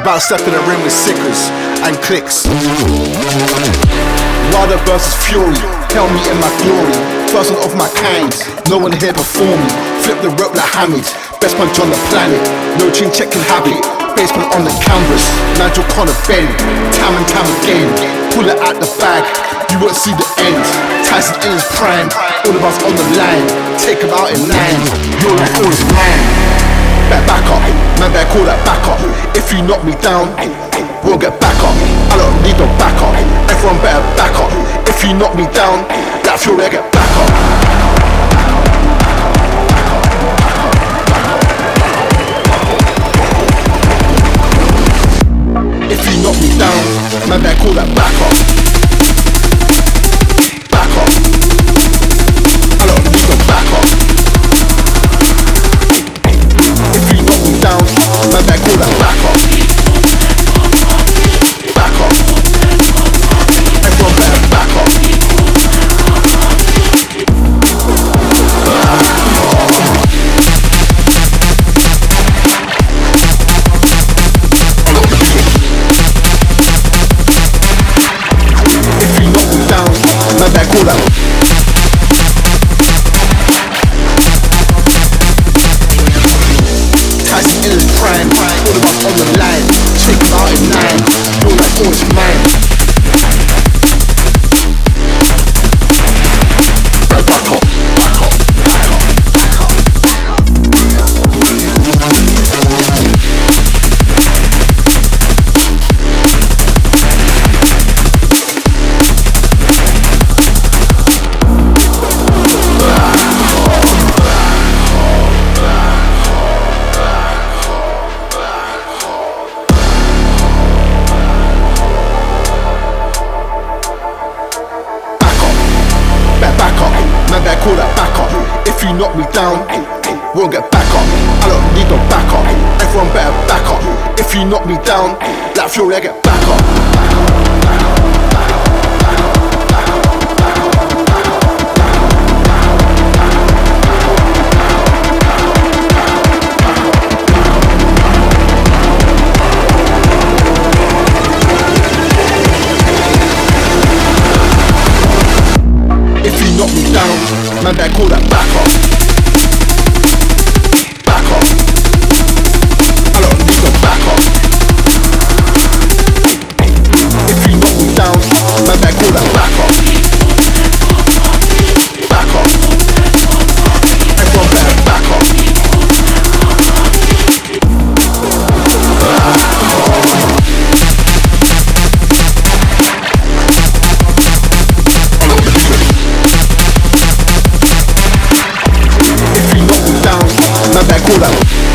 about to step in the ring with sickers and clicks. Wilder versus Fury, held me in my glory. First one of my kind, no one here before me. Flip the rope like Hamid, best punch on the planet. No chin check can have it, basement on the canvas. Nigel Conor bend, time and time again. Pull it out the bag, you won't see the end. Tyson in his prime, all of us on the line. Take him out in 9, you're like always mine. Back up, man better call that back up. If you knock me down, we'll get back up. I don't need no back up, everyone better back up. If you knock me down, that feel they get back up. If you knock me down, man better call that back up. Back up, I don't need no back up. Down, man better call that back up. Back up. Everyone better back up. If you knock me down, man better call that. Tyson in his prime, all of us on the line. Take him out in 9, you're like always mine. Back up, back up, back up, back up. Call that back up. If you knock me down, we'll get back up. I don't need no back up, everyone better back up. If you knock me down, that fury I get back up. Knock me down, man better call that back up. Back up, I don't need no back up. If you knock me down, man better call that back up. Back up, everyone better back up. Man better call that.